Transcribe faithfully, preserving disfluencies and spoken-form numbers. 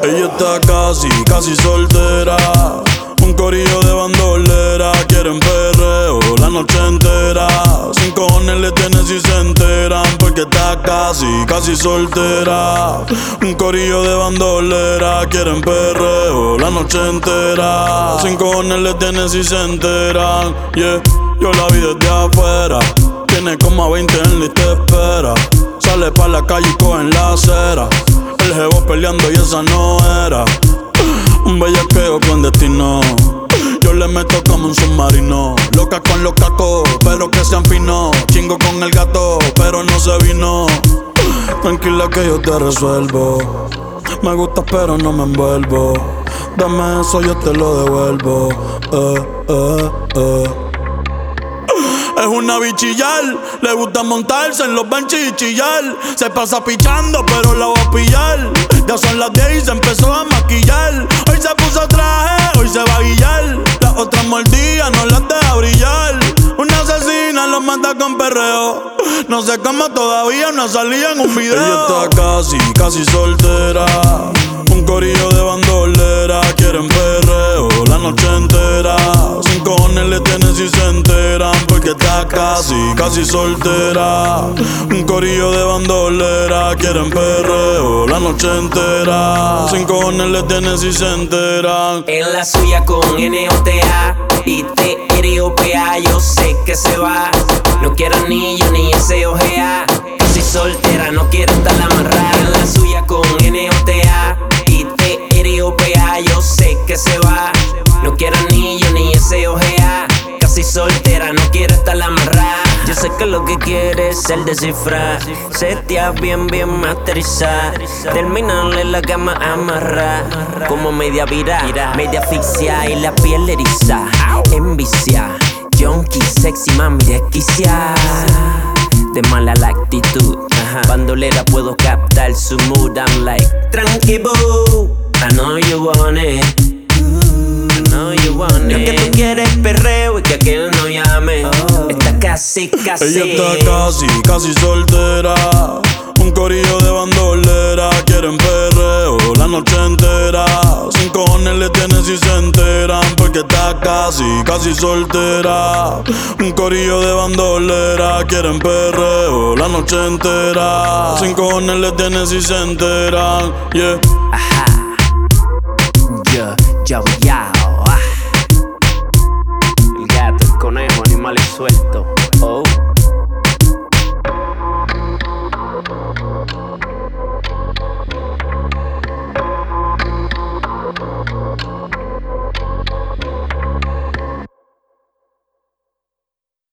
Ella está casi, casi soltera. Un corillo de bandolera. Quieren perreo la noche entera. Sin cojones le tienen si se enteran. Porque está casi, casi soltera. Un corillo de bandolera. Quieren perreo la noche entera. Sin cojones le tienen si se enteran. Yeah, yo la vi desde afuera. Tiene como a veinte en lista de espera. Sale pa' la calle y coge en la acera. El jevo peleando y esa no era. Un bellaqueo clandestino. Yo le meto como un submarino. Loca con los cacos, pero que sean finos. Chingo con el gato, pero no se vino. Tranquila que yo te resuelvo. Me gusta pero no me envuelvo. Dame eso, yo te lo devuelvo. Eh, eh, eh. Es una bichillar, le gusta montarse en los benches y chillar. Se pasa pichando, pero la va a pillar. Ya son las diez y se empezó a maquillar. Hoy se puso traje, hoy se va a guillar. Las otras mordidas no las deja brillar. Una asesina los mata con perreo. No sé cómo todavía no salía en un video. Ella está casi, casi soltera. Un corillo de bandolera. Quieren perreo la noche entera. Sin cojones le tienen si se enteran. Porque está casi, casi soltera. Un corillo de bandolera. Quieren perreo la noche entera. Sin cojones le tienen si se enteran. En la suya con N O T A y T R O P A. Yo sé que se va. No quiero anillo ni S O G A. Casi soltera, no quiero estar amarrada. En la suya con N O T A y T R O P A. Yo sé que se va. No quiero anillo ni S O G A. Casi soltera, no quiero estar amarrada. Yo sé que lo que quieres es el descifrar. Setear bien, bien masterizar. Terminarle la cama amarrar. Como media vira, media asfixia y la piel eriza. Envicia, junkie, sexy, mami desquicia. De mala la actitud, bandolera puedo captar su mood. I'm like, tranqui boo, I know you want it. No, you want it. Lo que tú quieres es perreo y que aquel no llame. Oh. Está casi, casi. Ella está casi, casi soltera. Un corillo de bandolera. Quieren perreo la noche entera. Sin cojones le tienen si se enteran. Porque está casi, casi soltera. Un corillo de bandolera. Quieren perreo la noche entera. Sin cojones le tienen si se enteran. Yeah. Ajá. Yo, yo, yo. El gato, el conejo, animales sueltos.